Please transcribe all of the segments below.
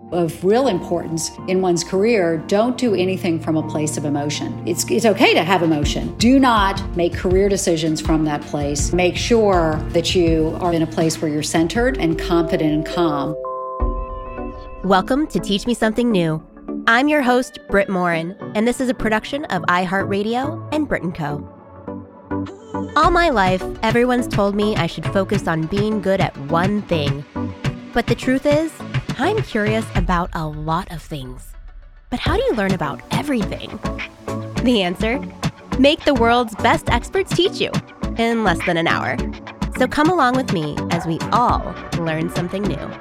of real importance in one's career, don't do anything from a place of emotion. It's okay to have emotion. Do not make career decisions from that place. Make sure that you are in a place where you're centered and confident and calm. Welcome to Teach Me Something New. I'm your host, Britt Morin, and this is a production of iHeartRadio and Brit & Co. All my life, everyone's told me I should focus on being good at one thing. But the truth is, I'm curious about a lot of things. But how do you learn about everything? The answer? Make the world's best experts teach you in less than an hour. So come along with me as we all learn something new.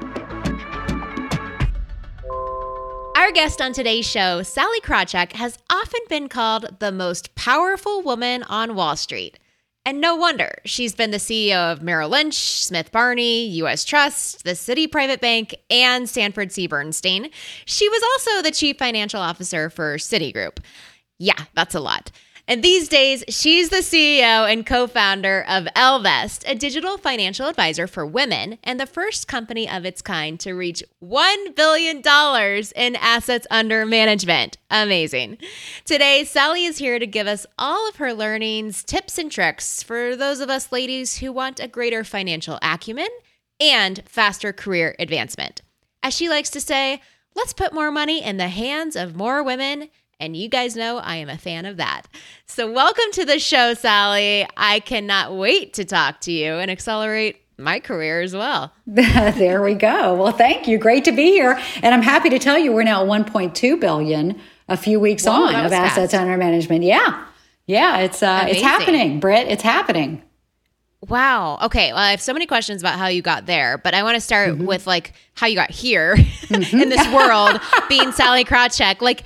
Our guest on today's show, Sallie Krawcheck, has often been called the most powerful woman on Wall Street. And no wonder. She's been the CEO of Merrill Lynch, Smith Barney, U.S. Trust, the Citi Private Bank, and Sanford C. Bernstein. She was also the chief financial officer for Citigroup. Yeah, that's a lot. And these days, she's the CEO and co-founder of Ellevest, a digital financial advisor for women and the first company of its kind to reach $1 billion in assets under management. Amazing. Today, Sallie is here to give us all of her learnings, tips, and tricks for those of us ladies who want a greater financial acumen and faster career advancement. As she likes to say, let's put more money in the hands of more women. And you guys know I am a fan of that. So welcome to the show, Sallie. I cannot wait to talk to you and accelerate my career as well. There we go. Well, thank you. Great to be here. And I'm happy to tell you we're now at 1.2 billion a few weeks on of assets under management. Yeah. It's happening, Britt. It's happening. Wow. Okay. Well, I have so many questions about how you got there, but I want to start with like how you got here in this world, being Sallie Krawcheck. Like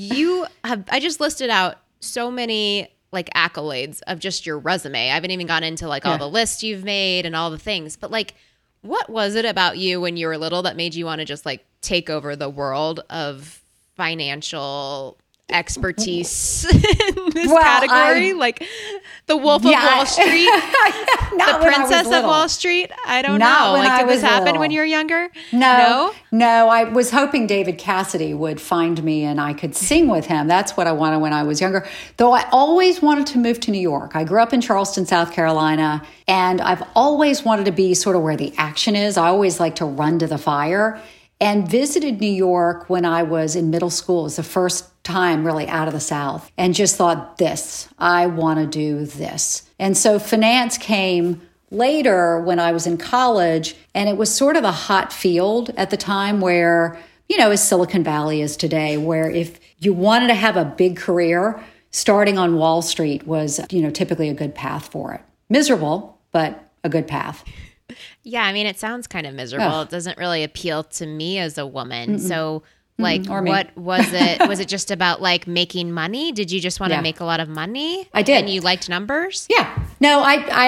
I just listed out so many like accolades of just your resume. I haven't even gone into like all the lists you've made and all the things, but like, what was it about you when you were little that made you want to just like take over the world of financial expertise in this category? Like the Wolf of Wall Street, the Princess of Wall Street. I don't know. Like, did this happen when you were younger? No. I was hoping David Cassidy would find me and I could sing with him. That's what I wanted when I was younger. Though I always wanted to move to New York. I grew up in Charleston, South Carolina, and I've always wanted to be sort of where the action is. I always like to run to the fire. And visited New York when I was in middle school. It was the first time really out of the South, and just thought, I want to do this. And so finance came later when I was in college, and it was sort of a hot field at the time where, as Silicon Valley is today, where if you wanted to have a big career, starting on Wall Street was, typically a good path for it. Miserable, but a good path. Yeah, I mean, it sounds kind of miserable. Oh. It doesn't really appeal to me as a woman. Mm-mm. So, like, what was it? Was it just about, like, making money? Did you just want to make a lot of money? I did. And you liked numbers? Yeah. No,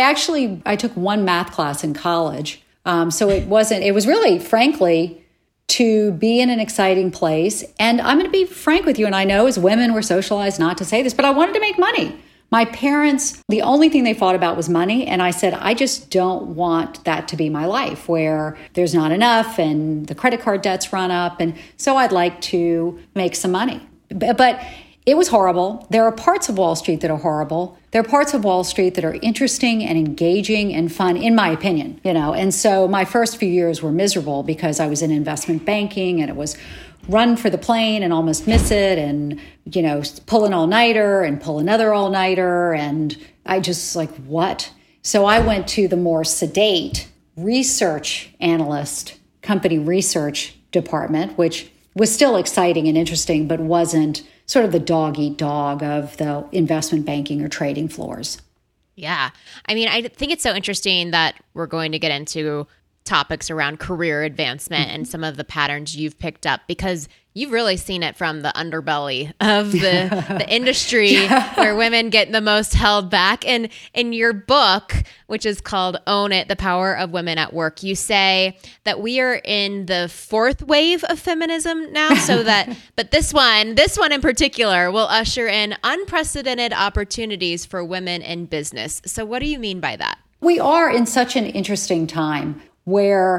I took one math class in college. So it was really, frankly, to be in an exciting place. And I'm going to be frank with you, and I know as women we're socialized not to say this, but I wanted to make money. My parents, the only thing they thought about was money. And I said, I just don't want that to be my life where there's not enough and the credit card debts run up. And so I'd like to make some money. But it was horrible. There are parts of Wall Street that are horrible. There are parts of Wall Street that are interesting and engaging and fun, in my opinion, And so my first few years were miserable because I was in investment banking and it was run for the plane and almost miss it and, pull an all-nighter and pull another all-nighter. And I just like, what? So I went to the more sedate research analyst, company research department, which was still exciting and interesting, but wasn't sort of the dog-eat-dog of the investment banking or trading floors. Yeah. I mean, I think it's so interesting that we're going to get into topics around career advancement and some of the patterns you've picked up, because you've really seen it from the underbelly of the industry where women get the most held back. And in your book, which is called Own It, The Power of Women at Work, you say that we are in the fourth wave of feminism now. But this one in particular will usher in unprecedented opportunities for women in business. So what do you mean by that? We are in such an interesting time where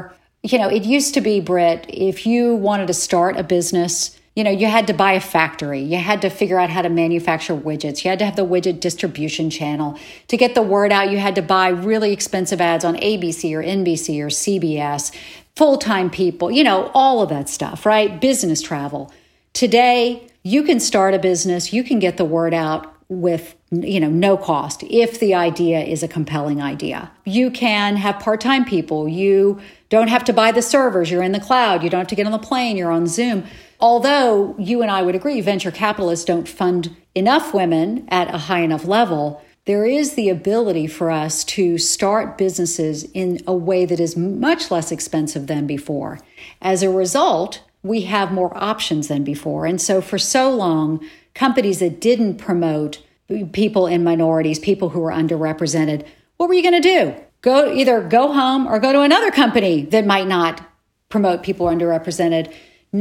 it used to be, Britt, if you wanted to start a business, you had to buy a factory. You had to figure out how to manufacture widgets. You had to have the widget distribution channel. To get the word out, you had to buy really expensive ads on ABC or NBC or CBS, full-time people, all of that stuff, right? Business travel. Today, you can start a business. You can get the word out with no cost if the idea is a compelling idea. You can have part-time people. You don't have to buy the servers. You're in the cloud. You don't have to get on the plane. You're on Zoom. Although you and I would agree, venture capitalists don't fund enough women at a high enough level, there is the ability for us to start businesses in a way that is much less expensive than before. As a result, we have more options than before. And so for so long, companies that didn't promote people in minorities, people who were underrepresented, what were you going to do? Either go home or go to another company that might not promote people who are underrepresented.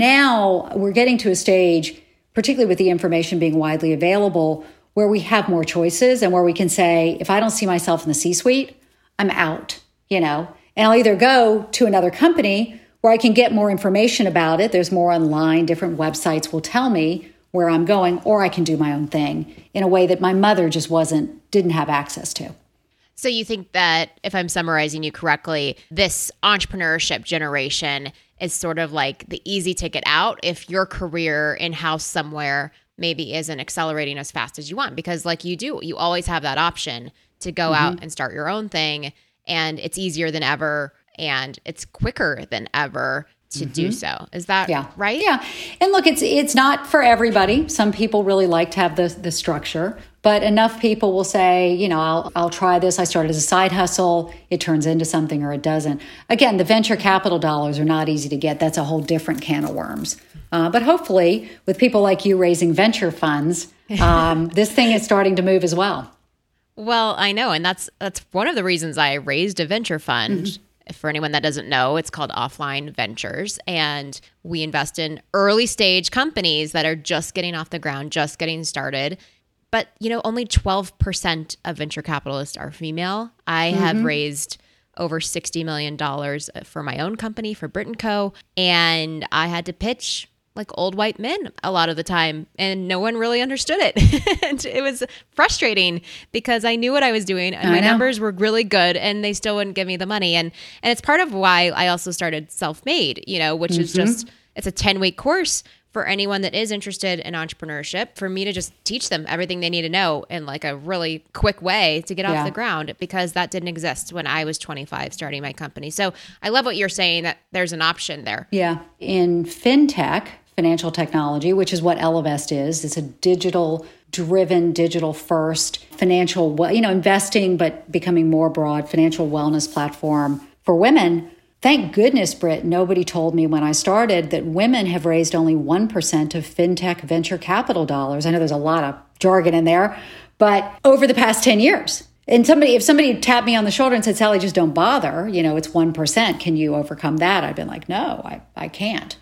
Now we're getting to a stage, particularly with the information being widely available, where we have more choices and where we can say, if I don't see myself in the C-suite, I'm out, and I'll either go to another company where I can get more information about it. There's more online, different websites will tell me where I'm going, or I can do my own thing in a way that my mother just didn't have access to. So you think that, if I'm summarizing you correctly, this entrepreneurship generation is sort of like the easy ticket out if your career in-house somewhere maybe isn't accelerating as fast as you want, because like you always have that option to go out and start your own thing, and it's easier than ever and it's quicker than ever to do so. Is that right? Yeah. And look, it's not for everybody. Some people really like to have the structure, but enough people will say, I'll try this. I started as a side hustle. It turns into something or it doesn't. Again, the venture capital dollars are not easy to get. That's a whole different can of worms. But hopefully with people like you raising venture funds, this thing is starting to move as well. Well, I know. And that's one of the reasons I raised a venture fund. For anyone that doesn't know, it's called Offline Ventures, and we invest in early stage companies that are just getting off the ground, just getting started. But, only 12% of venture capitalists are female. I have raised over $60 million for my own company, for Brit & Co. And I had to pitch like old white men a lot of the time, and no one really understood it. And it was frustrating because I knew what I was doing and my numbers were really good and they still wouldn't give me the money. And it's part of why I also started Self-Made, which is it's a 10-week course for anyone that is interested in entrepreneurship, for me to just teach them everything they need to know in like a really quick way to get off the ground, because that didn't exist when I was 25 starting my company. So I love what you're saying, that there's an option there. Yeah. In fintech, financial technology, which is what Ellevest is. It's a digital-driven, digital-first financial, investing, but becoming more broad financial wellness platform for women. Thank goodness, Britt, nobody told me when I started that women have raised only 1% of fintech venture capital dollars. I know there's a lot of jargon in there, but over the past 10 years. And if somebody tapped me on the shoulder and said, Sally, just don't bother, it's 1%. Can you overcome that? I've been like, no, I can't.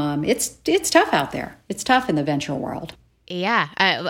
It's tough out there. It's tough in the venture world. Yeah.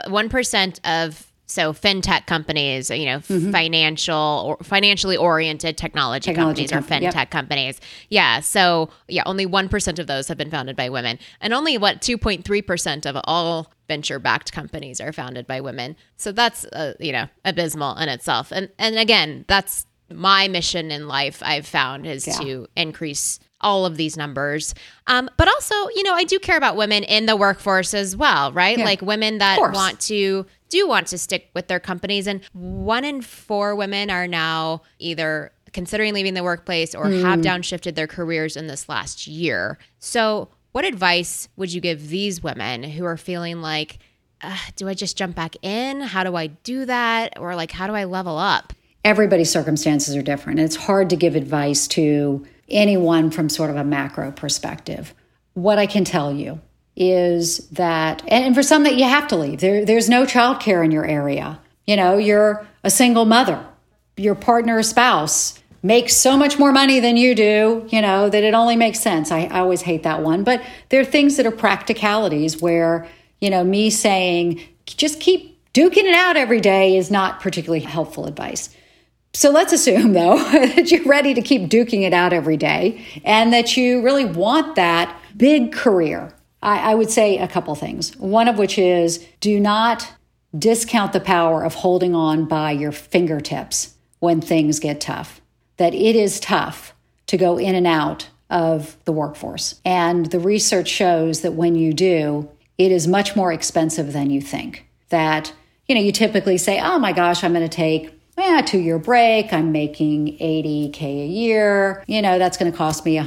1% of fintech companies, financial or financially oriented technology companies are fintech companies. Yeah. So only 1% of those have been founded by women, and only 2.3% of all venture-backed companies are founded by women. So that's abysmal in itself. And again, that's my mission in life. I've found is to increase all of these numbers. But also, I do care about women in the workforce as well, right? Yeah. Like women that want to stick with their companies. And 1 in 4 women are now either considering leaving the workplace or have downshifted their careers in this last year. So what advice would you give these women who are feeling like, do I just jump back in? How do I do that? Or like, how do I level up? Everybody's circumstances are different. And it's hard to give advice to anyone from sort of a macro perspective. What I can tell you is that, and for some that you have to leave, there's no childcare in your area. You're a single mother. Your partner or spouse makes so much more money than you do, that it only makes sense. I always hate that one. But there are things that are practicalities where, me saying, just keep duking it out every day is not particularly helpful advice. So let's assume, though, that you're ready to keep duking it out every day and that you really want that big career. I would say a couple things. One of which is do not discount the power of holding on by your fingertips when things get tough. That it is tough to go in and out of the workforce. And the research shows that when you do, it is much more expensive than you think. That, you typically say, oh my gosh, I'm going to take a 2-year break. I'm making $80K a year. That's going to cost me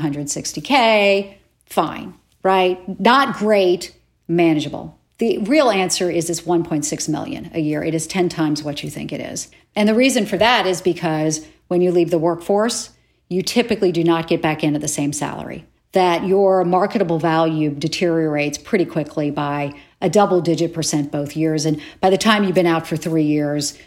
$160K. Fine, right? Not great, manageable. The real answer is it's $1.6 million a year. It is 10 times what you think it is. And the reason for that is because when you leave the workforce, you typically do not get back into the same salary. That your marketable value deteriorates pretty quickly by a double-digit % both years. And by the time you've been out for 3 years,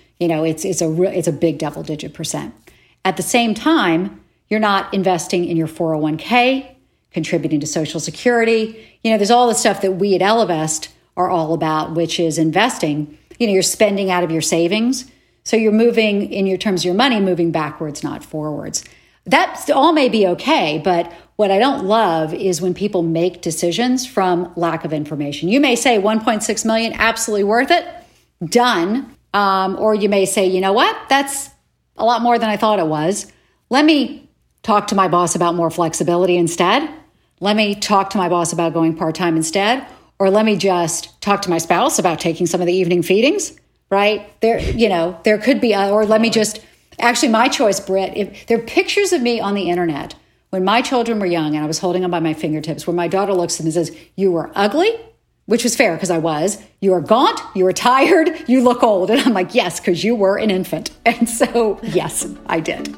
it's a big double-digit %. At the same time, you're not investing in your 401k, contributing to Social Security. There's all the stuff that we at Ellevest are all about, which is investing. You're spending out of your savings. So you're moving, in your terms of your money, moving backwards, not forwards. That all may be okay, but what I don't love is when people make decisions from lack of information. You may say 1.6 million, absolutely worth it, done. Or you may say, you know what, that's a lot more than I thought it was. Let me talk to my boss about more flexibility instead. Let me talk to my boss about going part-time instead. Or let me just talk to my spouse about taking some of the evening feedings, right? There could be, or let me just, actually my choice, Britt, if there are pictures of me on the internet when my children were young and I was holding them by my fingertips, where my daughter looks at them and says, you were ugly, which was fair because I was. You were gaunt, you were tired, you look old. And I'm like, yes, because you were an infant. And so, yes, I did.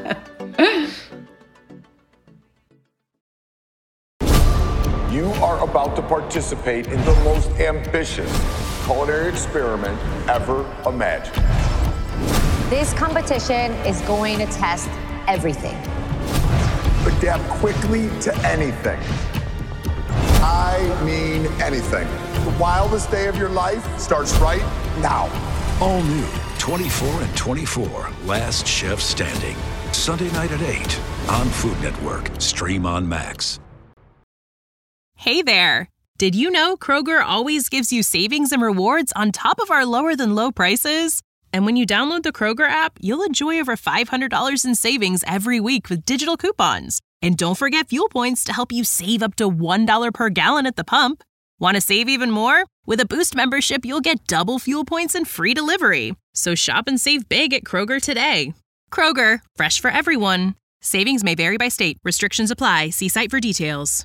You are about to participate in the most ambitious culinary experiment ever imagined. This competition is going to test everything. Adapt quickly to anything. I mean anything. The wildest day of your life starts right now. All new 24 and 24, Last Chef Standing. Sunday night at 8 on Food Network. Stream on Max. Hey there! Did you know Kroger always gives you savings and rewards on top of our lower than low prices? And when you download the Kroger app, you'll enjoy over $500 in savings every week with digital coupons. And don't forget fuel points to help you save up to $1 per gallon at the pump. Want to save even more? With a Boost membership, you'll get double fuel points and free delivery. So shop and save big at Kroger today. Kroger, fresh for everyone. Savings may vary by state. Restrictions apply. See site for details.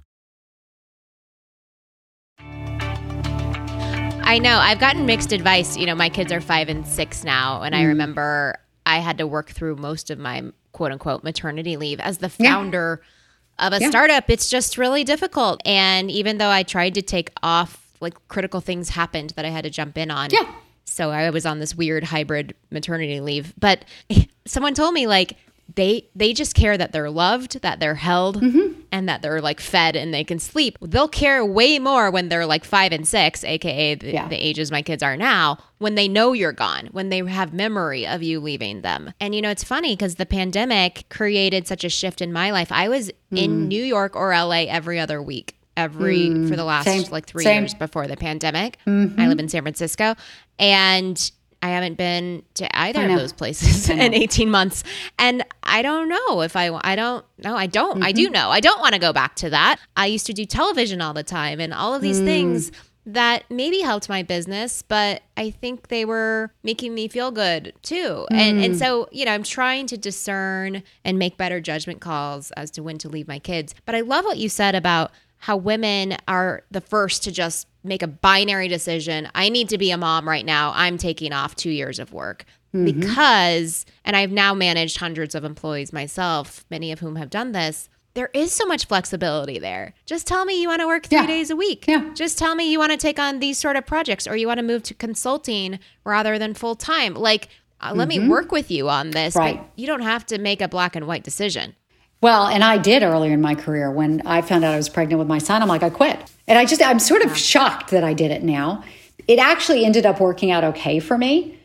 I know. I've gotten mixed advice. My kids are 5 and 6 now. And I remember I had to work through most of my quote unquote maternity leave as the founder of a startup. It's just really difficult. And even though I tried to take off, critical things happened that I had to jump in on. Yeah. So I was on this weird hybrid maternity leave. But someone told me they just care that they're loved, that they're held, and that they're fed and they can sleep. They'll care way more when they're 5 and 6, aka the ages my kids are now, when they know you're gone, when they have memory of you leaving them. And it's funny because the pandemic created such a shift in my life. I was in New York or LA every other week, for the last 3 years before the pandemic. I live in San Francisco, and I haven't been to either of those places in 18 months. And I don't know if I don't know. I don't want to go back to that. I used to do television all the time and all of these things that maybe helped my business, but I think they were making me feel good too. And so, I'm trying to discern and make better judgment calls as to when to leave my kids. But I love what you said about how women are the first to just make a binary decision. I need to be a mom right now. I'm taking off 2 years of work because, and I've now managed hundreds of employees myself, many of whom have done this. There is so much flexibility there. Just tell me you want to work 3 days a week. Yeah. Just tell me you want to take on these sort of projects, or you want to move to consulting rather than full time. Let me work with you on this, right? But you don't have to make a black and white decision. Well, and I did earlier in my career. When I found out I was pregnant with my son, I'm like, I quit. And I'm sort of shocked that I did it now. It actually ended up working out okay for me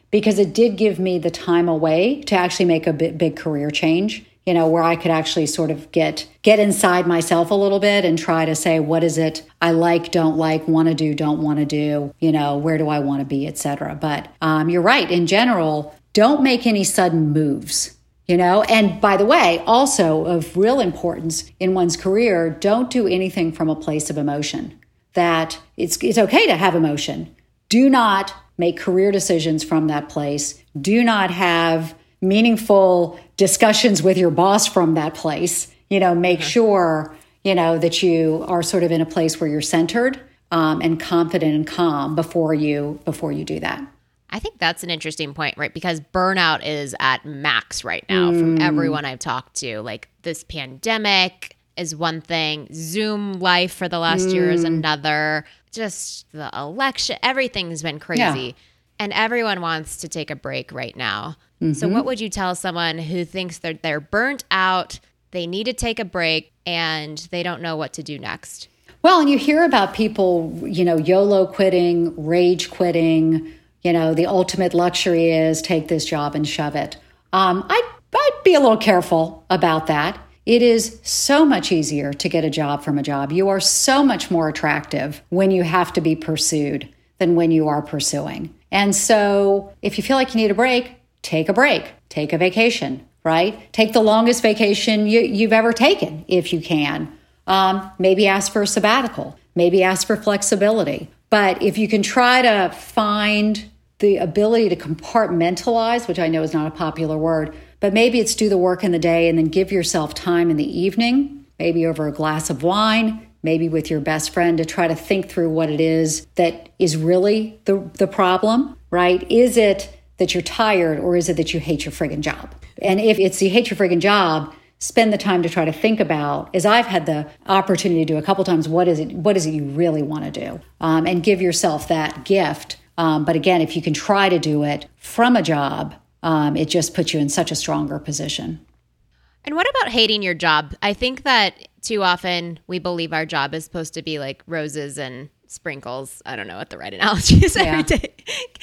because it did give me the time away to actually make a big career change, where I could actually sort of get inside myself a little bit and try to say, what is it I like, don't like, want to do, don't want to do, where do I want to be, et cetera. But you're right. In general, don't make any sudden moves, And by the way, also of real importance in one's career, don't do anything from a place of emotion. That it's okay to have emotion. Do not make career decisions from that place. Do not have meaningful discussions with your boss from that place. Make sure, that you are sort of in a place where you're centered and confident and calm before you do that. I think that's an interesting point, right? Because burnout is at max right now from everyone I've talked to. Like this pandemic is one thing, Zoom life for the last year is another, just the election, everything's been crazy. Yeah. And everyone wants to take a break right now. So what would you tell someone who thinks that they're burnt out, they need to take a break, and they don't know what to do next? Well, and you hear about people, YOLO quitting, rage quitting, the ultimate luxury is take this job and shove it. I'd be a little careful about that. It is so much easier to get a job from a job. You are so much more attractive when you have to be pursued than when you are pursuing. And so if you feel like you need a break, take a vacation, right? Take the longest vacation you've ever taken if you can. Maybe ask for a sabbatical, maybe ask for flexibility. But if you can try to find the ability to compartmentalize, which I know is not a popular word, but maybe it's do the work in the day and then give yourself time in the evening, maybe over a glass of wine, maybe with your best friend, to try to think through what it is that is really the problem, right? Is it that you're tired, or is it that you hate your friggin' job? And if it's you hate your friggin' job, spend the time to try to think about, as I've had the opportunity to do a couple times, what is it you really want to do? And give yourself that gift. But again, if you can try to do it from a job, it just puts you in such a stronger position. And what about hating your job? I think that too often we believe our job is supposed to be like roses and sprinkles. I don't know what the right analogy is every day.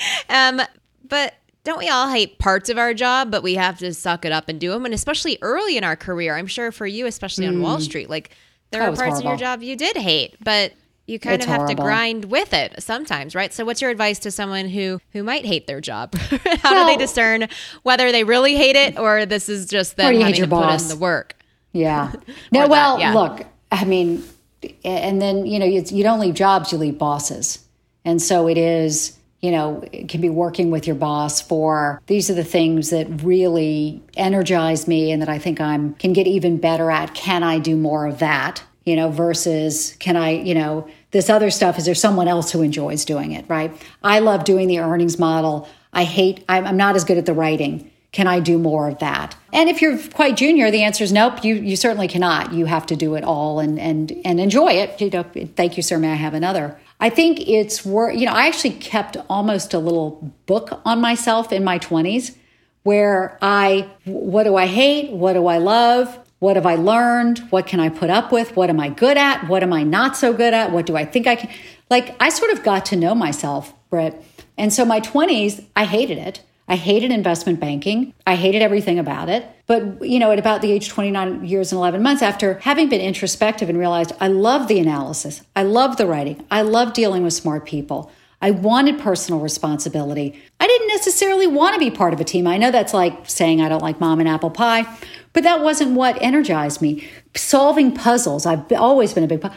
But don't we all hate parts of our job, but we have to suck it up and do them? And especially early in our career, I'm sure for you, especially on Wall Street, like there are parts of your job you did hate, but you kind of have to grind with it sometimes, right? So what's your advice to someone who might hate their job? How do they discern whether they really hate it, or this is just them having to put in the work? Yeah. No, look, I mean, and then, you don't leave jobs, you leave bosses. And so it is, it can be working with your boss for, these are the things that really energize me and that I think can get even better at. Can I do more of that? Versus can I, this other stuff, is there someone else who enjoys doing it, right? I love doing the earnings model. I'm not as good at the writing. Can I do more of that? And if you're quite junior, the answer is nope, you certainly cannot. You have to do it all and enjoy it. Thank you, sir. May I have another? I think it's I actually kept almost a little book on myself in my 20s where what do I hate? What do I love? What have I learned? What can I put up with? What am I good at? What am I not so good at? What do I think I can? I sort of got to know myself, Britt. And so my 20s, I hated it. I hated investment banking. I hated everything about it. But, at about the age 29 years and 11 months, after having been introspective and realized I love the analysis, I love the writing, I love dealing with smart people, I wanted personal responsibility. I didn't necessarily want to be part of a team. I know that's like saying I don't like mom and apple pie, but that wasn't what energized me. Solving puzzles, I've always been a big,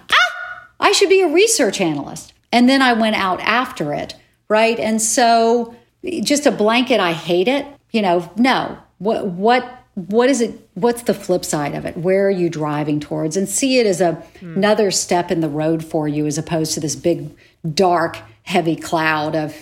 I should be a research analyst. And then I went out after it, right? And so just a blanket, I hate it, no. What is it? What's the flip side of it? Where are you driving towards? And see it as another step in the road for you, as opposed to this big, dark, heavy cloud of,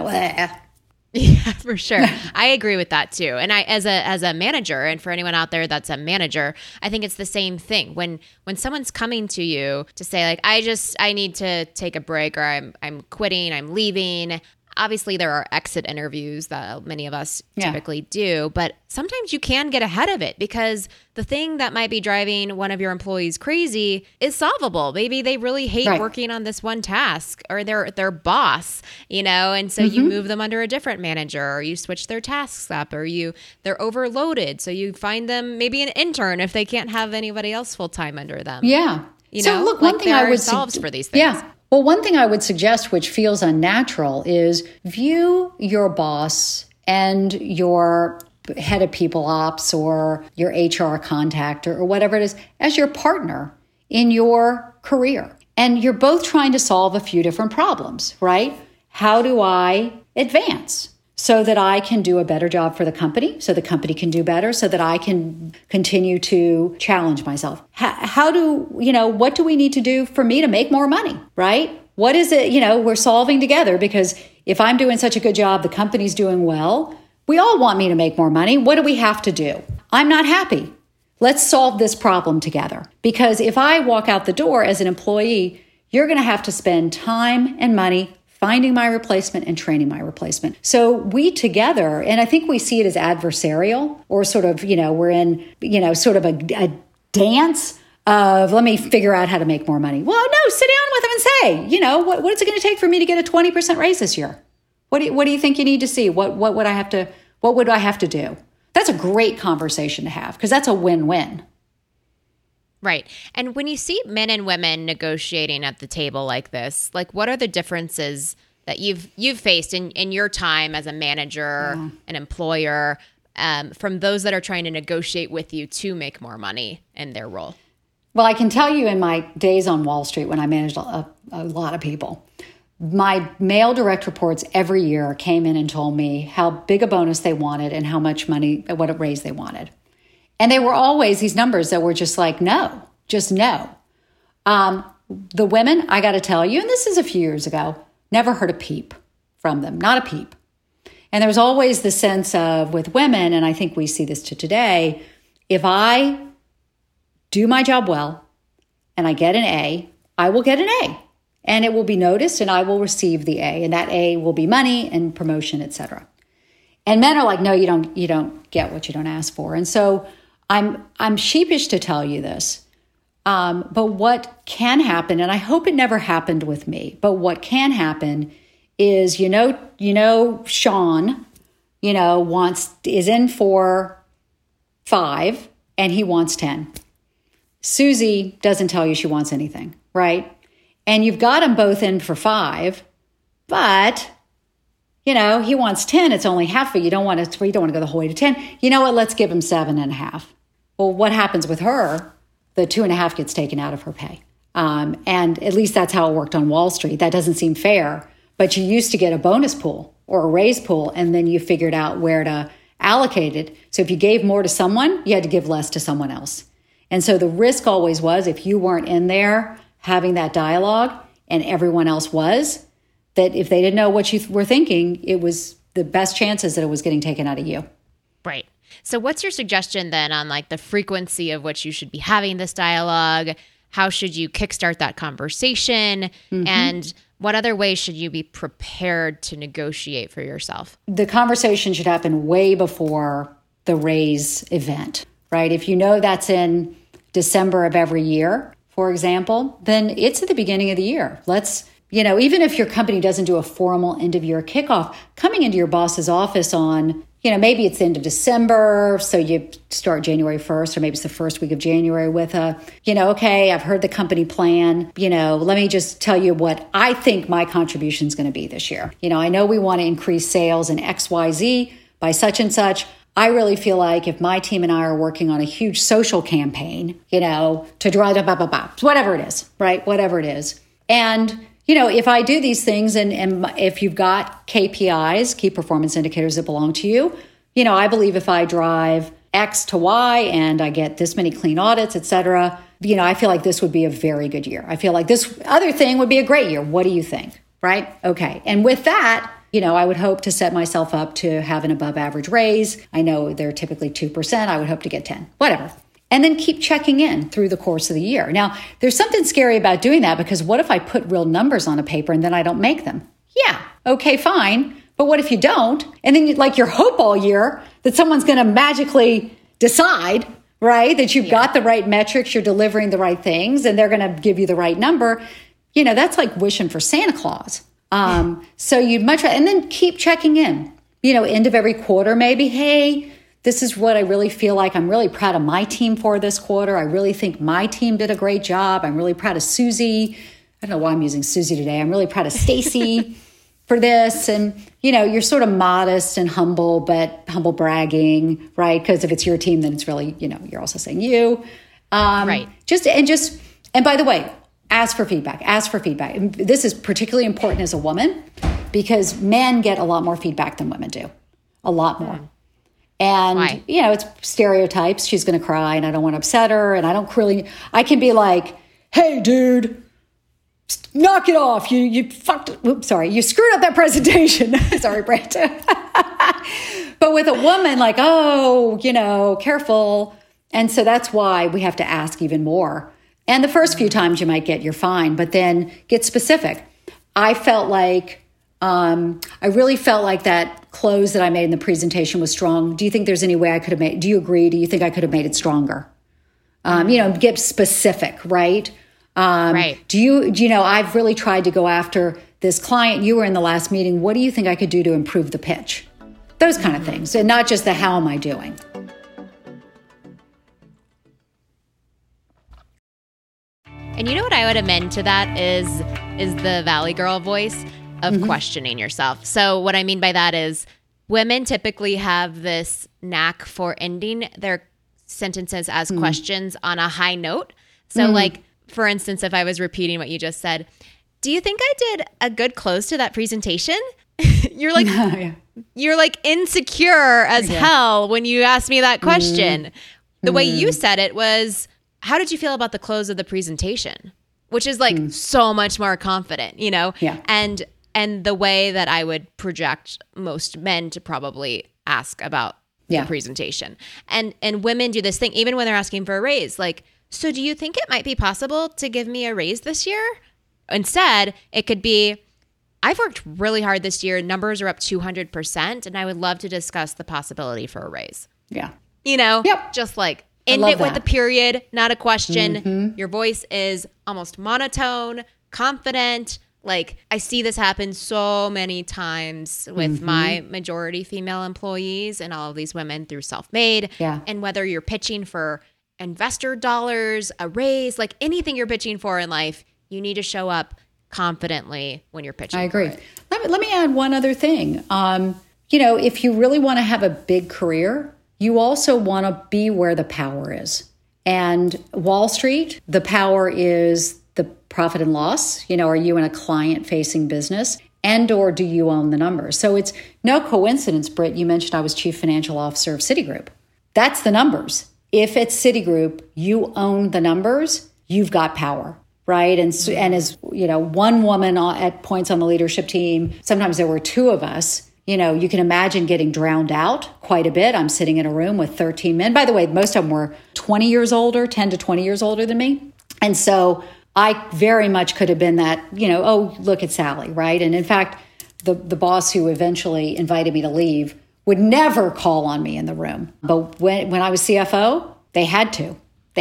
Yeah, for sure. I agree with that too. And I, as a manager, and for anyone out there that's a manager, I think it's the same thing. When someone's coming to you to say like, I need to take a break, or I'm quitting, I'm leaving, Obviously, there are exit interviews that many of us typically do, but sometimes you can get ahead of it because the thing that might be driving one of your employees crazy is solvable. Maybe they really hate working on this one task, or their boss, and so you move them under a different manager, or you switch their tasks up, or they're overloaded. So you find them maybe an intern if they can't have anybody else full-time under them. Yeah. So look, one thing I would solve for these things. Yeah. Well, one thing I would suggest, which feels unnatural, is view your boss and your head of people ops or your HR contact or whatever it is as your partner in your career. And you're both trying to solve a few different problems, right? How do I advance so that I can do a better job for the company, so the company can do better, so that I can continue to challenge myself? What do we need to do for me to make more money, right? What is it, we're solving together, because if I'm doing such a good job, the company's doing well, we all want me to make more money. What do we have to do? I'm not happy. Let's solve this problem together. Because if I walk out the door as an employee, you're going to have to spend time and money finding my replacement and training my replacement. So we together, and I think we see it as adversarial, or sort of, we're in, sort of a dance of, let me figure out how to make more money. Well, no, sit down with them and say, what is it going to take for me to get a 20% raise this year? What do you think you need to see? What would I have to do? That's a great conversation to have, because that's a win-win. Right. And when you see men and women negotiating at the table like this, like, what are the differences that you've faced in your time as a manager, an employer, from those that are trying to negotiate with you to make more money in their role? Well, I can tell you in my days on Wall Street, when I managed a lot of people, my male direct reports every year came in and told me how big a bonus they wanted and how much money, what a raise they wanted. And they were always these numbers that were just like, no, just no. The women, I got to tell you, and this is a few years ago, never heard a peep from them, not a peep. And there's always the sense of, with women, and I think we see this to today, if I do my job well and I get an A, I will get an A. And it will be noticed and I will receive the A. And that A will be money and promotion, etc. And men are like, no, you don't get what you don't ask for. And so I'm sheepish to tell you this, but what can happen, and I hope it never happened with me, but what can happen is, Sean, is in for 5 and he wants 10. Susie doesn't tell you she wants anything, right? And you've got them both in for 5, but he wants 10. It's only half of it. You don't want to go the whole way to 10. You know what? Let's give him 7.5. Well, what happens with her? The 2.5 gets taken out of her pay. And at least that's how it worked on Wall Street. That doesn't seem fair, but you used to get a bonus pool or a raise pool, and then you figured out where to allocate it. So if you gave more to someone, you had to give less to someone else. And so the risk always was, if you weren't in there having that dialogue and everyone else was, that if they didn't know what you were thinking, it was the best chances that it was getting taken out of you. Right. So what's your suggestion then on like the frequency of which you should be having this dialogue? How should you kickstart that conversation? Mm-hmm. And what other ways should you be prepared to negotiate for yourself? The conversation should happen way before the raise event, right? If you know that's in December of every year, for example, then it's at the beginning of the year. Let's, even if your company doesn't do a formal end of year kickoff, coming into your boss's office on, maybe it's the end of December, so you start January 1st, or maybe it's the first week of January with okay, I've heard the company plan, let me just tell you what I think my contribution is going to be this year. I know we want to increase sales in XYZ by such and such. I really feel like if my team and I are working on a huge social campaign, to drive up, whatever it is, right? Whatever it is. And, if I do these things and if you've got KPIs, key performance indicators that belong to you, I believe if I drive X to Y and I get this many clean audits, et cetera, I feel like this would be a very good year. I feel like this other thing would be a great year. What do you think? Right? Okay. And with that, I would hope to set myself up to have an above average raise. I know they're typically 2%. I would hope to get 10, whatever. And then keep checking in through the course of the year. Now, there's something scary about doing that, because what if I put real numbers on a paper and then I don't make them? Yeah. Okay, fine. But what if you don't? And then your hope all year that someone's going to magically decide, right, that you've got the right metrics, you're delivering the right things, and they're going to give you the right number. That's like wishing for Santa Claus. So you'd much rather, and then keep checking in, end of every quarter, maybe, hey, this is what I really feel like. I'm really proud of my team for this quarter. I really think my team did a great job. I'm really proud of Susie. I don't know why I'm using Susie today. I'm really proud of Stacy for this. And, you're sort of modest and humble, but humble bragging, right? Because if it's your team, then it's really, you're also saying you. Right. And by the way, ask for feedback. And this is particularly important as a woman because men get a lot more feedback than women do. A lot more. And, Why? It's stereotypes. She's going to cry and I don't want to upset her. And I can be like, hey, dude, knock it off. You screwed up that presentation. Sorry, Brent. But with a woman, careful. And so that's why we have to ask even more. And the first few times you might get, you're fine, but then get specific. I really felt like that close that I made in the presentation was strong. Do you think there's any way I could have made, do you agree? Do you think I could have made it stronger? Get specific, right? Right. I've really tried to go after this client. You were in the last meeting. What do you think I could do to improve the pitch? Those kind of things. And not just the how am I doing? And you know what I would amend to that is the Valley Girl voice of questioning yourself. So what I mean by that is women typically have this knack for ending their sentences as questions on a high note. So for instance, if I was repeating what you just said, do you think I did a good close to that presentation? You're like, you're like insecure as hell when you asked me that question. The way you said it was, how did you feel about the close of the presentation? Which is so much more confident, Yeah. And the way that I would project most men to probably ask about the presentation. And women do this thing, even when they're asking for a raise, so do you think it might be possible to give me a raise this year? Instead, it could be, I've worked really hard this year. Numbers are up 200%, and I would love to discuss the possibility for a raise. Yeah. Just end it with a period, not a question. Your voice is almost monotone, confident. I see this happen so many times with my majority female employees and all of these women through Self-Made. Yeah. And whether you're pitching for investor dollars, a raise, anything you're pitching for in life, you need to show up confidently when you're pitching. I agree. For it. Let me add one other thing. If you really want to have a big career, you also want to be where the power is. And Wall Street, the power is the profit and loss. Are you in a client-facing business? And or do you own the numbers? So it's no coincidence, Britt, you mentioned I was chief financial officer of Citigroup. That's the numbers. If it's Citigroup, you own the numbers, you've got power, right? And as one woman at points on the leadership team, sometimes there were two of us, you can imagine getting drowned out quite a bit. I'm sitting in a room with 13 men. By the way, most of them were 10 to 20 years older than me. And so I very much could have been that, oh, look at Sally, right? And in fact, the boss who eventually invited me to leave would never call on me in the room. But when I was CFO, they had to.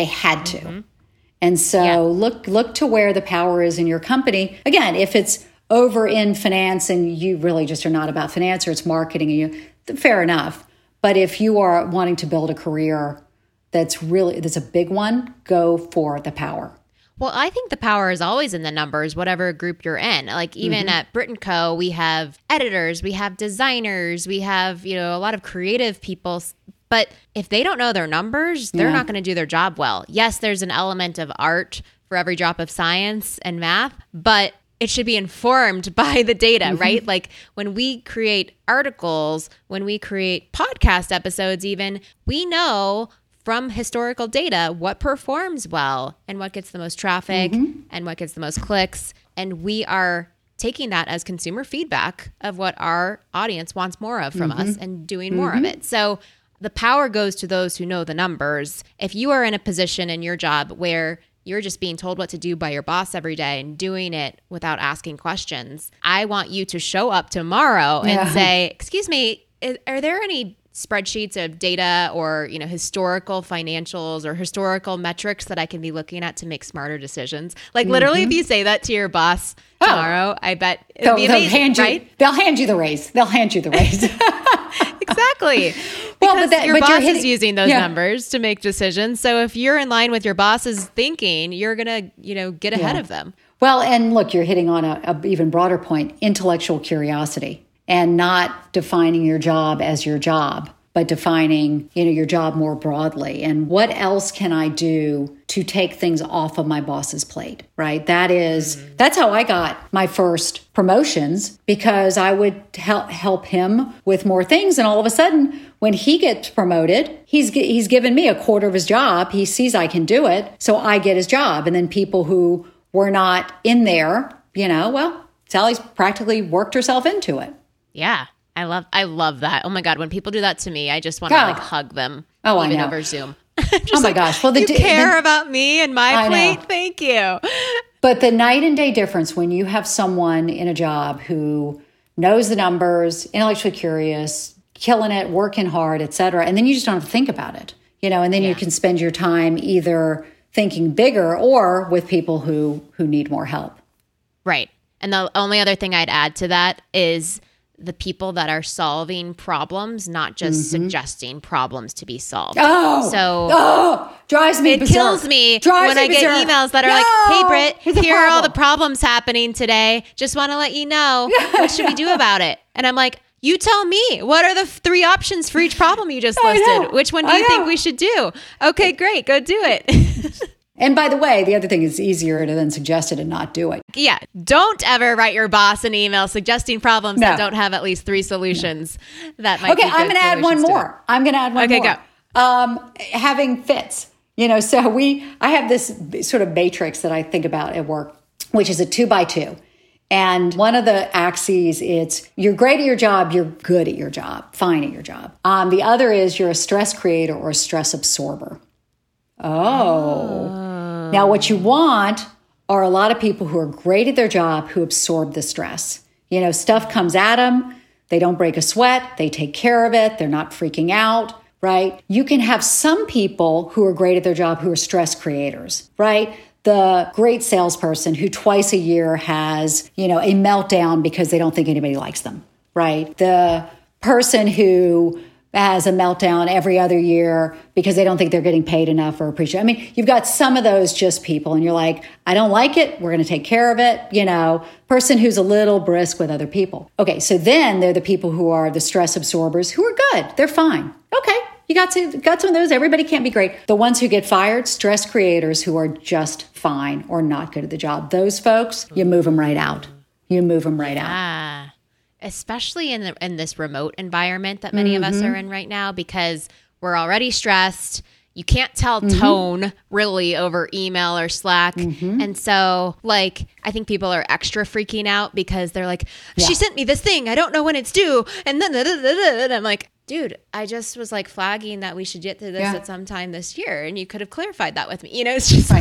And so look to where the power is in your company. Again, if it's over in finance and you really just are not about finance or it's marketing, and fair enough. But if you are wanting to build a career that's a big one, go for the power. Well, I think the power is always in the numbers, whatever group you're in. Even at Brit & Co., we have editors, we have designers, we have, a lot of creative people. But if they don't know their numbers, they're not going to do their job well. Yes, there's an element of art for every drop of science and math, but it should be informed by the data, right? When we create articles, when we create podcast episodes even, we know from historical data what performs well and what gets the most traffic and what gets the most clicks. And we are taking that as consumer feedback of what our audience wants more of from us and doing more of it. So the power goes to those who know the numbers. If you are in a position in your job where you're just being told what to do by your boss every day and doing it without asking questions. I want you to show up tomorrow and say, excuse me, are there any spreadsheets of data or, historical financials or historical metrics that I can be looking at to make smarter decisions? Like literally, if you say that to your boss tomorrow, I bet it'll be amazing, right? They'll hand you the raise. Exactly. Because your boss is using those numbers to make decisions. So if you're in line with your boss's thinking, you're going to, get ahead of them. Well, and look, you're hitting on a even broader point, intellectual curiosity, and not defining your job as your job, but defining, your job more broadly. And what else can I do to take things off of my boss's plate, right? That's how I got my first promotions, because I would help him with more things. And all of a sudden, when he gets promoted, he's given me a quarter of his job. He sees I can do it, so I get his job. And then people who were not in there, Sally's practically worked herself into it. Yeah. I love that. Oh my God. When people do that to me, I just want to hug them. Oh, even I know. over Zoom. Oh my gosh. Well, you care about me and my plate. Thank you. But the night and day difference when you have someone in a job who knows the numbers, intellectually curious, killing it, working hard, et cetera, and then you just don't have to think about it, and then you can spend your time either thinking bigger or with people who need more help. Right. And the only other thing I'd add to that is the people that are solving problems, not just suggesting problems to be solved. Drives me berserk. It kills me when I get emails that are like, hey, Britt, here are all the problems happening today. Just want to let you know. What should we do about it? And I'm like, you tell me. What are the 3 options for each problem you just listed? Which one do you think we should do? Okay, great. Go do it. And by the way, the other thing is easier to then suggest it and not do it. Yeah. Don't ever write your boss an email suggesting problems that don't have at least 3 solutions. That might be good. I'm going to add one more. Okay, go. Having fits. So I have this sort of matrix that I think about at work, which is a 2x2. And one of the axes, it's you're great at your job, you're good at your job, fine at your job. The other is you're a stress creator or a stress absorber. Now, what you want are a lot of people who are great at their job who absorb the stress. Stuff comes at them. They don't break a sweat. They take care of it. They're not freaking out, right? You can have some people who are great at their job who are stress creators, right? The great salesperson who twice a year has, a meltdown because they don't think anybody likes them, right? The person who has a meltdown every other year because they don't think they're getting paid enough or appreciated. I mean, you've got some of those just people and you're like, I don't like it. We're going to take care of it. Person who's a little brisk with other people. Okay. So then they're the people who are the stress absorbers who are good. They're fine. Okay. You got some of those. Everybody can't be great. The ones who get fired, stress creators who are just fine or not good at the job. Those folks, you move them right out. out. Especially in this remote environment that many of us are in right now, because we're already stressed. You can't tell tone really over email or Slack. And so I think people are extra freaking out because they're like, she sent me this thing. I don't know when it's due. And then and I'm like, dude, I just was flagging that we should get to this at some time this year. And you could have clarified that with me. It's just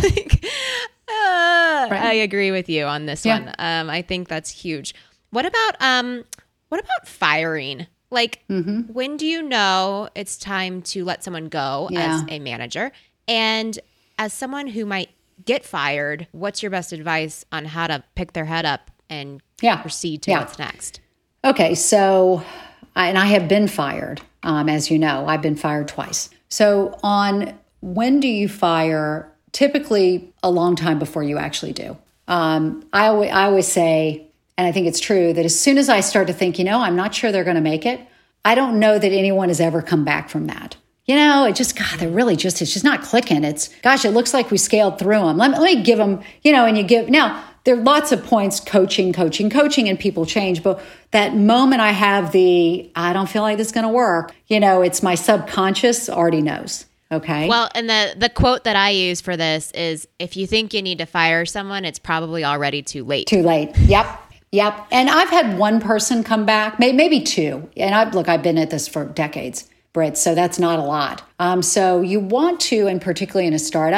I agree with you on this one. I think that's huge. What about firing? When do you know it's time to let someone go as a manager? And as someone who might get fired, what's your best advice on how to pick their head up and proceed to what's next? Okay, so, I have been fired. As you know, I've been fired twice. So on when do you fire? Typically a long time before you actually do. I always say, and I think it's true, that as soon as I start to think, I'm not sure they're going to make it, I don't know that anyone has ever come back from that. It just, it's just not clicking. It looks like we scaled through them. Let me give them, now there are lots of points, coaching, and people change. But that moment I have I don't feel like this is going to work, it's my subconscious already knows. Okay. Well, and the quote that I use for this is, if you think you need to fire someone, it's probably already too late. Too late. Yep. And I've had one person come back, maybe 2. And I've been at this for decades, Britt, so that's not a lot. So you want to, and particularly in a startup,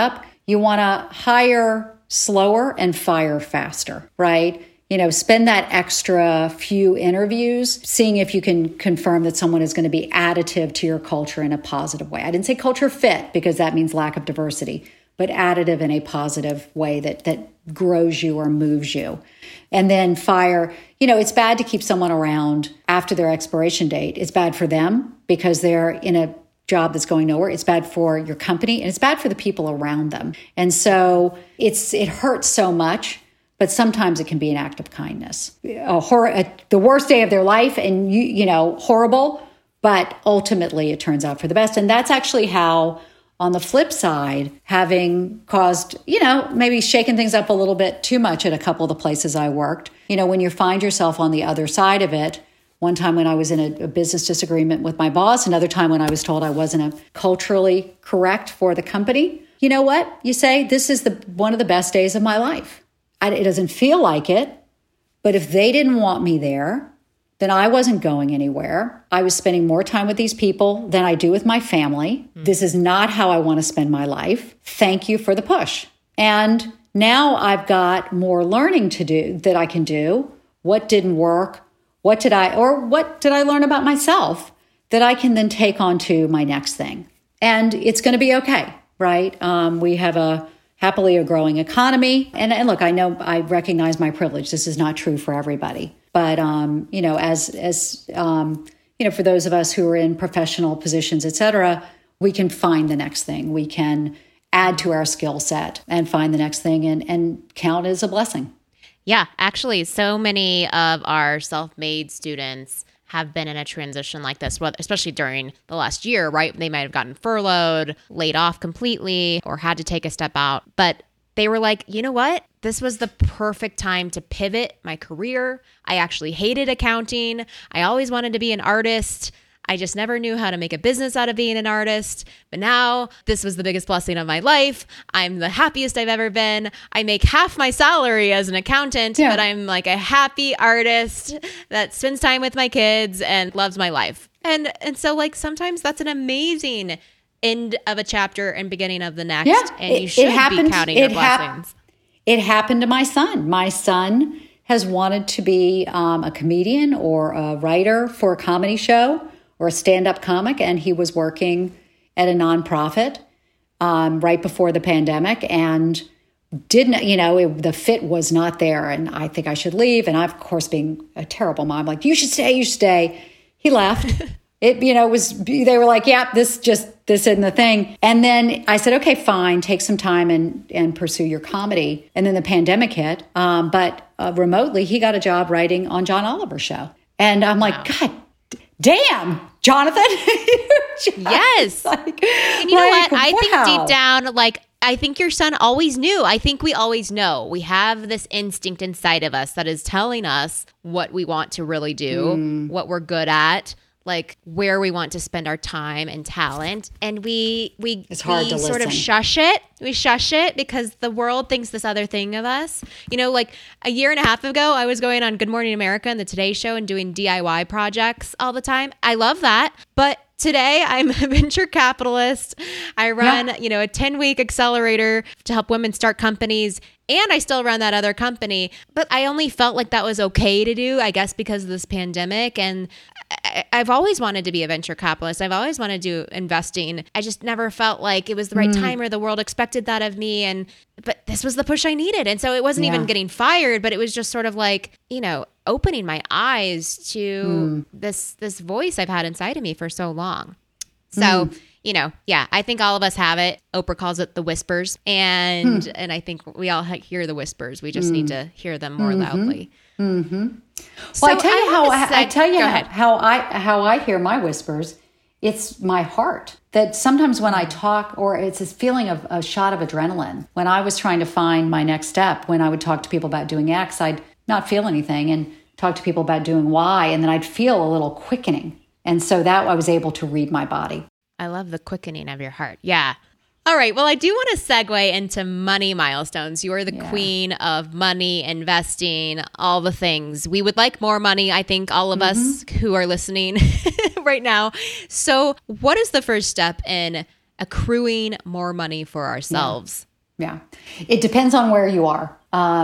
You want to hire slower and fire faster, right? Spend that extra few interviews, seeing if you can confirm that someone is going to be additive to your culture in a positive way. I didn't say culture fit because that means lack of diversity, but additive in a positive way that grows you or moves you. And then fire, it's bad to keep someone around after their expiration date. It's bad for them because they're in a job that's going nowhere. It's bad for your company and it's bad for the people around them. And so it hurts so much, but sometimes it can be an act of kindness. The worst day of their life and horrible, but ultimately it turns out for the best. And that's actually how, on the flip side, having caused, maybe shaking things up a little bit too much at a couple of the places I worked, when you find yourself on the other side of it. One time when I was in a business disagreement with my boss, another time when I was told I wasn't culturally correct for the company. You know what? You say, this is one of the best days of my life. It doesn't feel like it, but if they didn't want me there, then I wasn't going anywhere. I was spending more time with these people than I do with my family. This is not how I want to spend my life. Thank you for the push. And now I've got more learning to do that I can do. What didn't work? What did I learn about myself that I can then take on to my next thing? And it's going to be okay, right? We have happily a growing economy. And look, I recognize my privilege. This is not true for everybody. But, for those of us who are in professional positions, et cetera, we can find the next thing. We can add to our skill set and find the next thing and count as a blessing. Yeah, actually, so many of our self-made students have been in a transition like this, especially during the last year, right? They might have gotten furloughed, laid off completely, or had to take a step out. But they were like, you know what? This was the perfect time to pivot my career. I actually hated accounting. I always wanted to be an artist. I just never knew how to make a business out of being an artist. But now this was the biggest blessing of my life. I'm the happiest I've ever been. I make half my salary as an accountant, but I'm like a happy artist that spends time with my kids and loves my life. And so like sometimes that's an amazing end of a chapter and beginning of the next. Yeah, and you should be counting your blessings. It happened to my son. My son has wanted to be a comedian or a writer for a comedy show or a stand-up comic, and he was working at a nonprofit right before the pandemic and didn't, the fit was not there, and I think I should leave. And I, of course, being a terrible mom, like, you should stay. He left. They were like, yeah, this isn't the thing. And then I said, okay, fine, take some time and pursue your comedy. And then the pandemic hit, but remotely, he got a job writing on John Oliver's show. And I'm like, God damn, Jonathan. Yes. And you know what? I think deep down, I think your son always knew. I think we always know. We have this instinct inside of us that is telling us what we want to really do, what we're good at, like where we want to spend our time and talent. And we sort of shush it. We shush it because the world thinks this other thing of us. Like a year and a half ago, I was going on Good Morning America and the Today Show and doing DIY projects all the time. I love that. But today, I'm a venture capitalist. I run, a 10-week accelerator to help women start companies. And I still run that other company. But I only felt like that was okay to do, I guess, because of this pandemic. And I've always wanted to be a venture capitalist. I've always wanted to do investing. I just never felt like it was the right time or the world expected that of me. But this was the push I needed. And so it wasn't even getting fired, but it was just sort of like, opening my eyes to this voice I've had inside of me for so long. So, I think all of us have it. Oprah calls it the whispers. And I think we all hear the whispers. We just need to hear them more loudly. Mm-hmm. Well, I tell you how I hear my whispers. It's my heart. That sometimes when I talk, or it's this feeling of a shot of adrenaline. When I was trying to find my next step, when I would talk to people about doing X, I'd not feel anything, and talk to people about doing Y, and then I'd feel a little quickening. And so that I was able to read my body. I love the quickening of your heart. Yeah. All right. Well, I do want to segue into money milestones. You are the queen of money, investing, all the things. We would like more money, I think, all of us who are listening right now. So what is the first step in accruing more money for ourselves? Yeah. It depends on where you are.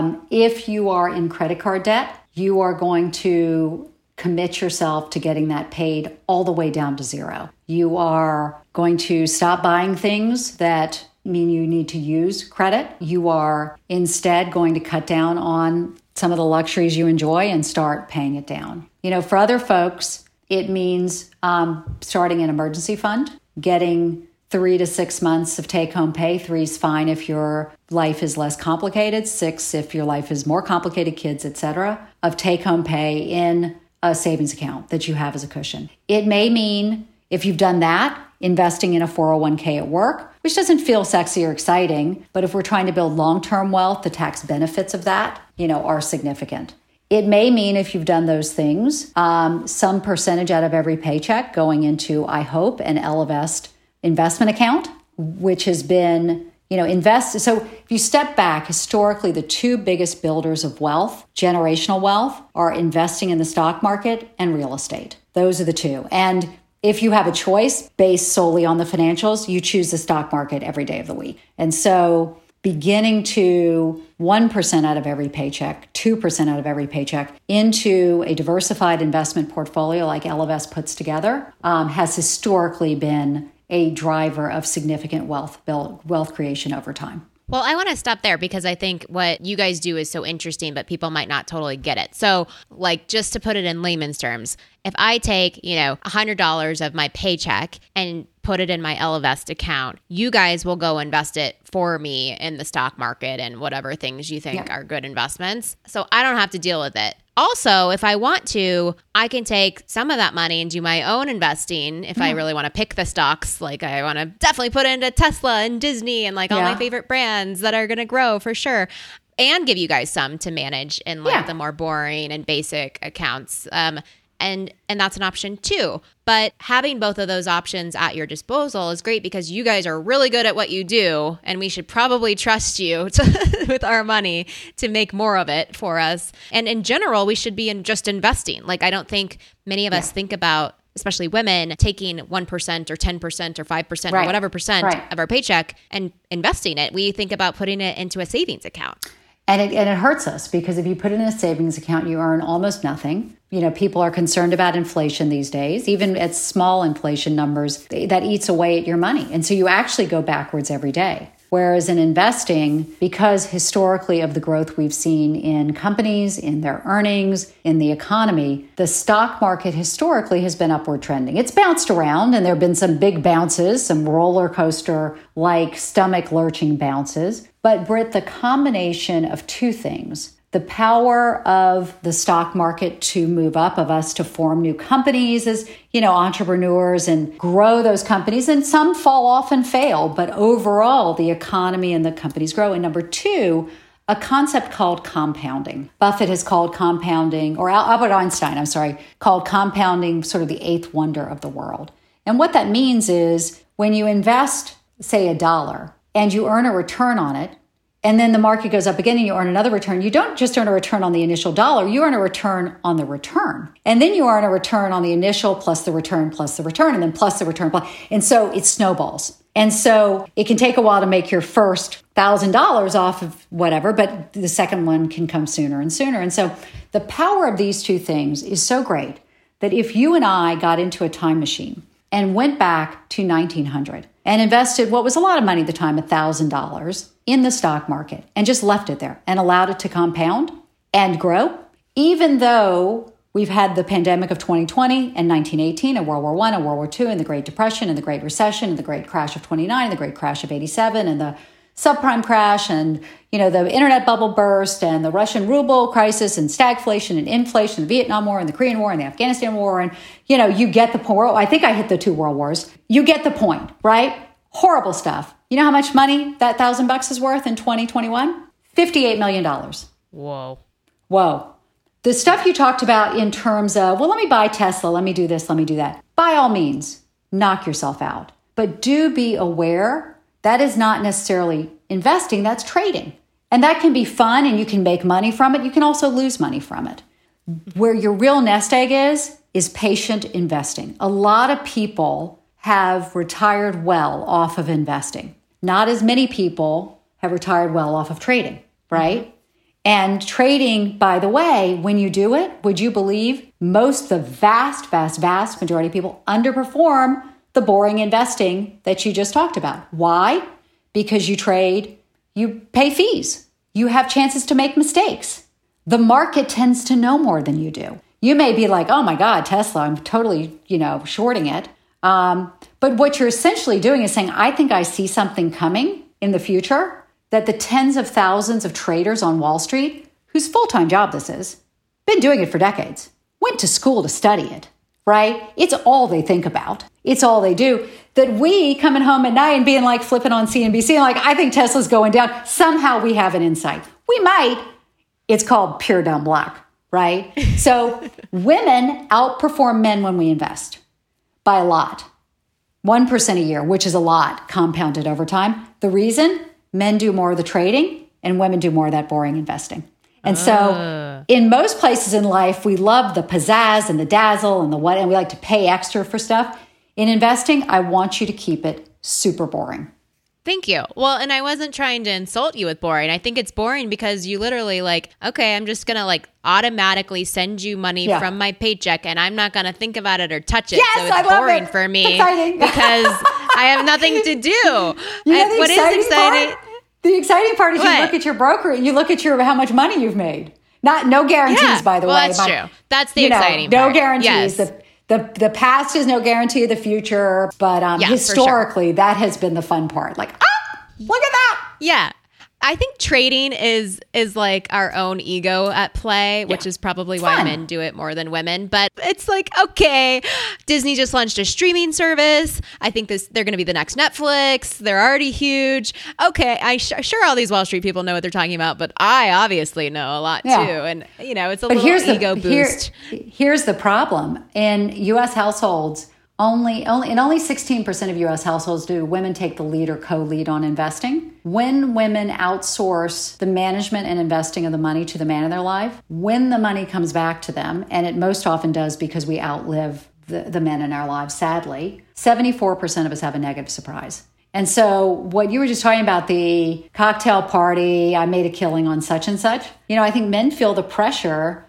If you are in credit card debt, you are going to commit yourself to getting that paid all the way down to zero. You are going to stop buying things that mean you need to use credit. You are instead going to cut down on some of the luxuries you enjoy and start paying it down. For other folks, it means starting an emergency fund, getting 3 to 6 months of take-home pay. 3 is fine if your life is less complicated. 6 if your life is more complicated, kids, etc., of take-home pay in a savings account that you have as a cushion. It may mean, if you've done that, investing in a 401k at work, which doesn't feel sexy or exciting, but if we're trying to build long-term wealth, the tax benefits of that, are significant. It may mean, if you've done those things, some percentage out of every paycheck going into, I hope, an Ellevest investment account, which has been, invest. So if you step back, historically, the 2 biggest builders of wealth, generational wealth, are investing in the stock market and real estate. Those are the 2. And if you have a choice based solely on the financials, you choose the stock market every day of the week. And so beginning to 1% out of every paycheck, 2% out of every paycheck into a diversified investment portfolio like Ellevest puts together has historically been a driver of significant wealth creation over time. Well, I want to stop there because I think what you guys do is so interesting, but people might not totally get it. So, just to put it in layman's terms, if I take, $100 of my paycheck and put it in my Ellevest account, you guys will go invest it for me in the stock market and whatever things you think are good investments. So I don't have to deal with it. Also, if I want to, I can take some of that money and do my own investing if I really want to pick the stocks. I want to definitely put into Tesla and Disney and all my favorite brands that are going to grow for sure. And give you guys some to manage in the more boring and basic accounts. And that's an option too. But having both of those options at your disposal is great because you guys are really good at what you do, and we should probably trust you with our money to make more of it for us. And in general, we should be just investing. I don't think many of us think about, especially women, taking 1% or 10% or 5% or whatever percent of our paycheck and investing it. We think about putting it into a savings account. And it hurts us because if you put it in a savings account, you earn almost nothing. People are concerned about inflation these days, even at small inflation numbers, that eats away at your money. And so you actually go backwards every day. Whereas in investing, because historically of the growth we've seen in companies, in their earnings, in the economy, the stock market historically has been upward trending. It's bounced around and there have been some big bounces, some roller coaster-like stomach lurching bounces. But Britt, the combination of 2 things, the power of the stock market to move up, of us to form new companies as, entrepreneurs and grow those companies. And some fall off and fail, but overall the economy and the companies grow. And number 2, a concept called compounding. Buffett has called compounding, or Albert Einstein, called compounding sort of the 8th wonder of the world. And what that means is when you invest, say, $1 and you earn a return on it, and then the market goes up again and you earn another return, you don't just earn a return on the initial $1, you earn a return on the return. And then you earn a return on the initial plus the return, and then plus the return. And so it snowballs. And so it can take a while to make your first $1,000 off of whatever, but the second one can come sooner and sooner. And so the power of these 2 things is so great that if you and I got into a time machine and went back to 1900 and invested what was a lot of money at the time, $1,000 in the stock market, and just left it there and allowed it to compound and grow, even though we've had the pandemic of 2020 and 1918 and World War I and World War II and the Great Depression and the Great Recession and the Great Crash of 29 and the Great Crash of 87 and the subprime crash and, the internet bubble burst and the Russian ruble crisis and stagflation and inflation, the Vietnam War and the Korean War and the Afghanistan War. And, you get the point. I think I hit the 2 world wars. You get the point, right? Horrible stuff. You know how much money that $1,000 is worth in 2021? $58 million. Whoa. The stuff you talked about in terms of, let me buy Tesla, let me do this, let me do that. By all means, knock yourself out. But do be aware that is not necessarily investing, that's trading. And that can be fun and you can make money from it. You can also lose money from it. Where your real nest egg is patient investing. A lot of people have retired well off of investing. Not as many people have retired well off of trading, right? And trading, by the way, when you do it, would you believe the vast majority of people underperform the boring investing that you just talked about. Why? Because you trade, you pay fees. You have chances to make mistakes. The market tends to know more than you do. You may be like, oh my God, Tesla, I'm totally, shorting it. But what you're essentially doing is saying, I think I see something coming in the future that the tens of thousands of traders on Wall Street, whose full-time job this is, been doing it for decades, went to school to study it, right? It's all they think about. It's all they do. That we coming home at night and being like flipping on CNBC and like, I think Tesla's going down. Somehow we have an insight. We might. It's called pure dumb luck, right? So women outperform men when we invest by a lot. 1% a year, which is a lot compounded over time. The reason? Men do more of the trading and women do more of that boring investing. And so in most places in life, we love the pizzazz and the dazzle and the what, and we like to pay extra for stuff. In investing, I want you to keep it super boring. Thank you. Well, and I wasn't trying to insult you with boring. I think it's boring because you literally okay, I'm just going to automatically send you money from my paycheck and I'm not going to think about it or touch it. Yes, so it's I love boring it. for me Exciting. because I have nothing to do. What is exciting? The exciting part is you look at your broker, you look at how much money you've made. No guarantees, by the way. Well, that's true. That's the exciting part. No guarantees. Yes. The past is no guarantee of the future, but historically, that has been the fun part. Look at that. Yeah. I think trading is our own ego at play, which is probably why men do it more than women. But it's okay, Disney just launched a streaming service. I think they're going to be the next Netflix. They're already huge. Okay, sure all these Wall Street people know what they're talking about, but I obviously know a lot too. And it's a little ego boost. Here's the problem. In U.S. households, only 16% of U.S. households do women take the lead or co-lead on investing. When women outsource the management and investing of the money to the man in their life, when the money comes back to them, and it most often does because we outlive the men in our lives, sadly, 74% of us have a negative surprise. And so what you were just talking about, the cocktail party, I made a killing on such and such, I think men feel the pressure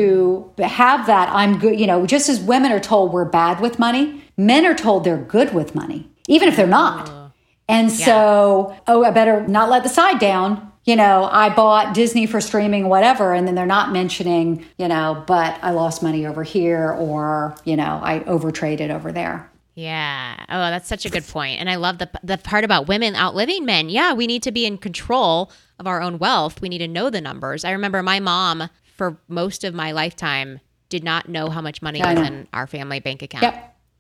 to have that I'm good, just as women are told we're bad with money, men are told they're good with money, even if they're not. And so, I better not let the side down. I bought Disney for streaming, whatever, and then they're not mentioning, but I lost money over here or, I overtraded over there. Yeah. Oh, that's such a good point. And I love the part about women outliving men. Yeah, we need to be in control of our own wealth. We need to know the numbers. I remember my mom, for most of my lifetime, did not know how much money was in our family bank account.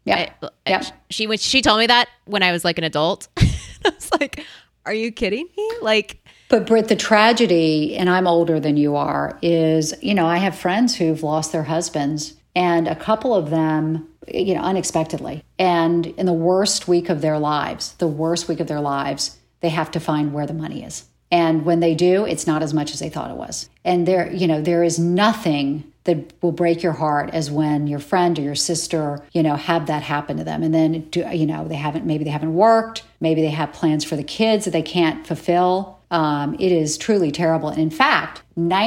Yep. She told me that when I was an adult. I was like, are you kidding me? But Britt, the tragedy, and I'm older than you are, is, I have friends who've lost their husbands, and a couple of them, unexpectedly. And in the worst week of their lives, they have to find where the money is. And when they do, it's not as much as they thought it was. And there is nothing that will break your heart as when your friend or your sister, have that happen to them. And then, they haven't worked. Maybe they have plans for the kids that they can't fulfill. It is truly terrible. And in fact,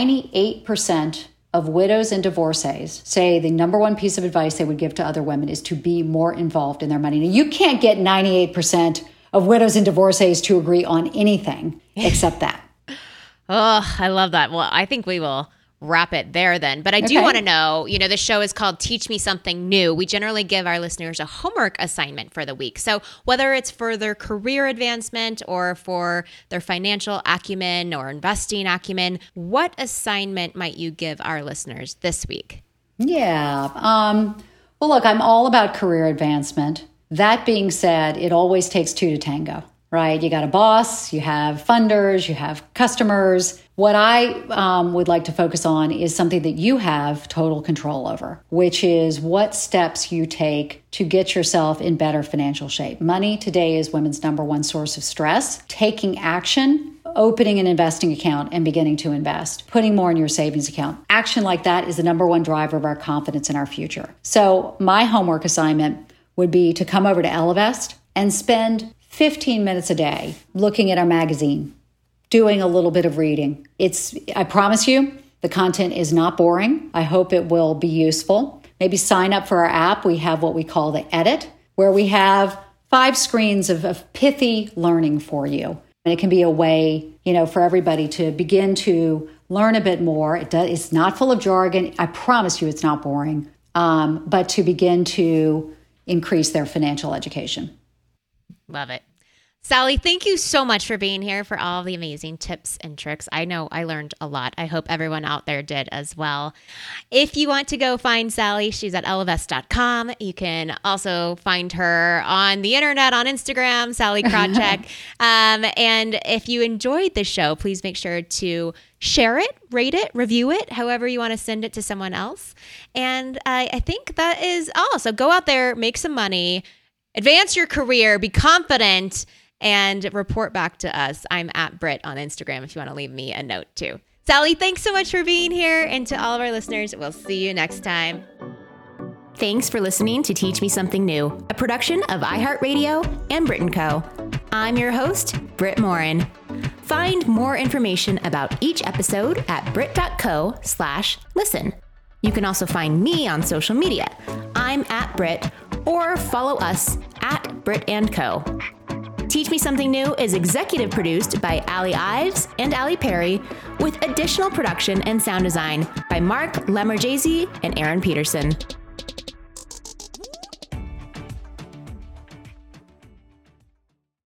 98% of widows and divorcees say the number one piece of advice they would give to other women is to be more involved in their money. Now, you can't get 98% of widows and divorcees to agree on anything except that. Oh, I love that. Well, I think we will wrap it there then. But I do want to know, the show is called Teach Me Something New. We generally give our listeners a homework assignment for the week. So whether it's for their career advancement or for their financial acumen or investing acumen, what assignment might you give our listeners this week? Yeah. Well, look, I'm all about career advancement. That being said, it always takes two to tango, right? You got a boss, you have funders, you have customers. What I would like to focus on is something that you have total control over, which is what steps you take to get yourself in better financial shape. Money today is women's number one source of stress. Taking action, opening an investing account and beginning to invest, putting more in your savings account. Action like that is the number one driver of our confidence in our future. So my homework assignment would be to come over to Ellevest and spend 15 minutes a day looking at our magazine, doing a little bit of reading. I promise you, the content is not boring. I hope it will be useful. Maybe sign up for our app. We have what we call the Edit, where we have 5 screens of pithy learning for you. And it can be a way, for everybody to begin to learn a bit more. It's not full of jargon. I promise you it's not boring, but to begin to increase their financial education. Love it. Sally, thank you so much for being here, for all the amazing tips and tricks. I know I learned a lot. I hope everyone out there did as well. If you want to go find Sally, she's at ellevest.com. You can also find her on the internet, on Instagram, Sally Krawcheck. And if you enjoyed the show, please make sure to share it, rate it, review it, however you want to send it to someone else. And I think that is all. So go out there, make some money, advance your career, be confident, and report back to us. I'm at Britt on Instagram if you want to leave me a note too. Sally, thanks so much for being here. And to all of our listeners, we'll see you next time. Thanks for listening to Teach Me Something New, a production of iHeartRadio and Brit & Co. I'm your host, Britt Morin. Find more information about each episode at brit.co/listen. You can also find me on social media. I'm at Britt, or follow us at Brit & Co. Teach Me Something New is executive produced by Allie Ives and Allie Perry, with additional production and sound design by Mark Lemmerjazy and Aaron Peterson.